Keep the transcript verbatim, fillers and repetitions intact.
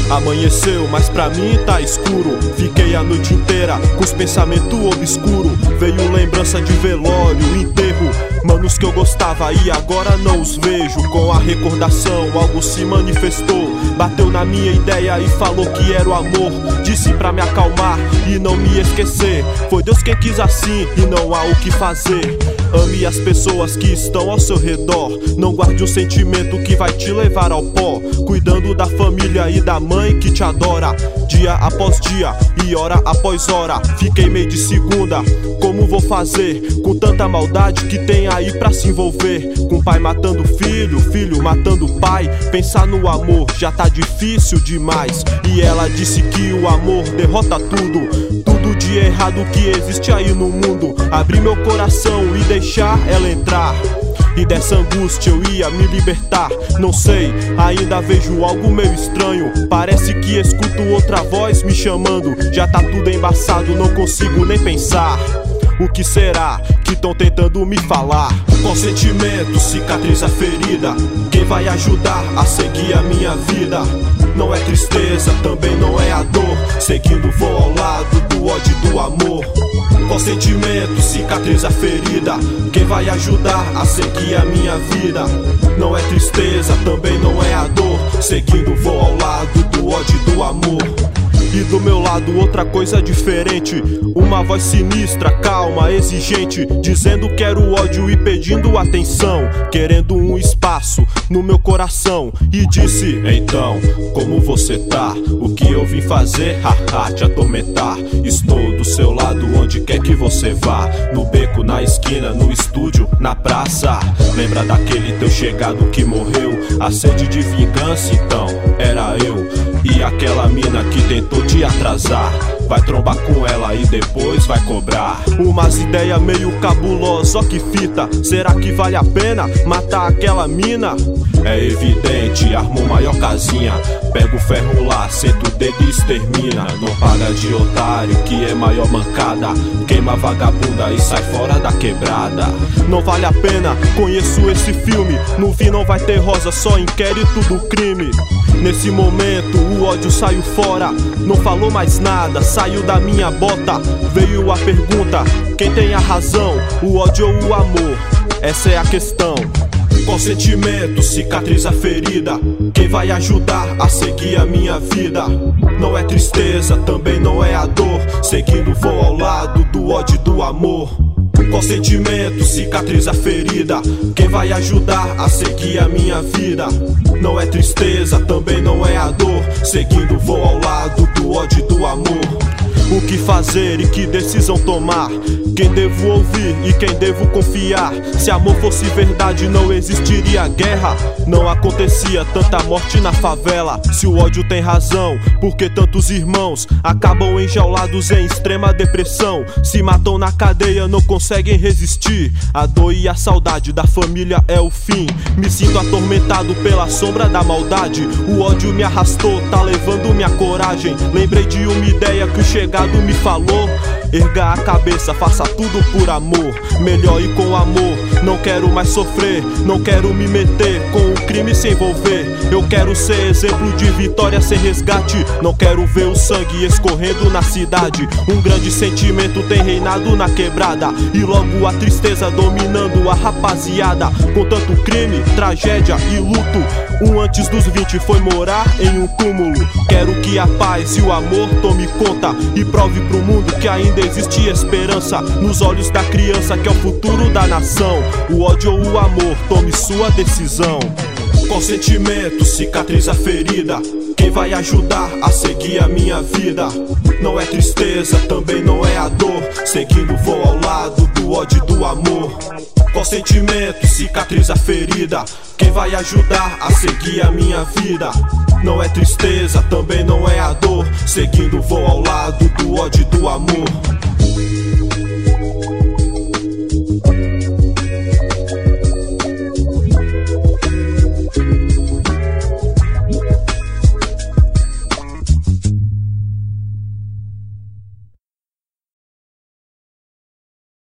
Amanheceu, mas pra mim tá escuro. Fiquei a noite inteira com os pensamentos obscuros. Veio lembrança de velório, enterro, manos que eu gostava e agora não os vejo. Com a recordação algo se manifestou, bateu na minha ideia e falou que era o amor. Disse pra me acalmar e não me esquecer. Foi Deus quem quis assim e não há o que fazer. Ame as pessoas que estão ao seu redor. Não guarde um sentimento que vai te levar ao pó. Cuidando da família e da mãe que te adora. Dia após dia e hora após hora. Fiquei meio de segunda, como vou fazer? Com tanta maldade que tem aí pra se envolver. Com pai matando filho, filho matando pai. Pensar no amor já tá difícil demais. E ela disse que o amor derrota tudo. Tudo de errado que existe aí no mundo. Abrir meu coração e deixar ela entrar. E dessa angústia eu ia me libertar. Não sei, ainda vejo algo meio estranho. Parece que escuto outra voz me chamando. Já tá tudo embaçado, não consigo nem pensar. O que será que tão tentando me falar? Qual sentimento cicatriza a ferida? Quem vai ajudar a seguir a minha vida? Não é tristeza, também não é a dor. Seguindo vou ao lado do ódio e do amor. Qual sentimento cicatriza a ferida? Quem vai ajudar a seguir a minha vida? Não é tristeza, também não é a dor. Seguindo vou ao lado do ódio e do amor. E do meu lado outra coisa diferente. Uma voz sinistra, calma, exigente, dizendo quero ódio e pedindo atenção. Querendo um espaço no meu coração. E disse, então, como você tá? O que eu vim fazer? Haha, te atormentar. Estou do seu lado onde quer que você vá. No beco, na esquina, no estúdio, na praça. Lembra daquele teu chegado que morreu? A sede de vingança, então, era eu. E aquela mina que tentou te atrasar. Vai trombar com ela e depois vai cobrar. Umas ideias meio cabulosas, ó que fita. Será que vale a pena matar aquela mina? É evidente, armou maior casinha. Pega o ferro lá, senta o dedo e extermina. Não paga de otário, que é maior mancada. Queima vagabunda e sai fora da quebrada. Não vale a pena, conheço esse filme. No fim não vai ter rosa, só inquérito do crime. Nesse momento o ódio saiu fora. Não falou mais nada, saiu da minha bota. Veio a pergunta, quem tem a razão? O ódio ou o amor? Essa é a questão. Qual sentimento cicatriza a ferida? Quem vai ajudar a seguir a minha vida? Não é tristeza, também não é a dor. Seguindo vou ao lado do ódio e do amor. Qual sentimento cicatriza a ferida? Quem vai ajudar a seguir a minha vida? Não é tristeza, também não é a dor. Seguindo vou ao lado do ódio e do amor. O que fazer e que decisão tomar? Quem devo ouvir e quem devo confiar? Se amor fosse verdade não existiria guerra. Não acontecia tanta morte na favela. Se o ódio tem razão, por que tantos irmãos acabam enjaulados em extrema depressão? Se matam na cadeia, não conseguem resistir. A dor e a saudade da família é o fim. Me sinto atormentado pela sombra da maldade. O ódio me arrastou, tá levando minha coragem. Lembrei de uma ideia que o chegado me falou. Erga a cabeça, faça tudo por amor. Melhor ir com amor, não quero mais sofrer. Não quero me meter com o crime se envolver. Eu quero ser exemplo de vitória sem resgate. Não quero ver o sangue escorrendo na cidade. Um grande sentimento tem reinado na quebrada. E logo a tristeza dominando a rapaziada. Com tanto crime, tragédia e luto. Um antes dos vinte foi morar em um túmulo. Quero que a paz e o amor tome conta. E prove pro mundo que ainda existe esperança nos olhos da criança que é o futuro da nação. O ódio ou o amor, tome sua decisão. Qual sentimento cicatriza a ferida? Quem vai ajudar a seguir a minha vida? Não é tristeza, também não é a dor. Seguindo vou ao lado do ódio e do amor. Qual sentimento cicatriza a ferida? Quem vai ajudar a seguir a minha vida? Não é tristeza, também não é a dor. Seguindo vou ao lado do ódio e do amor.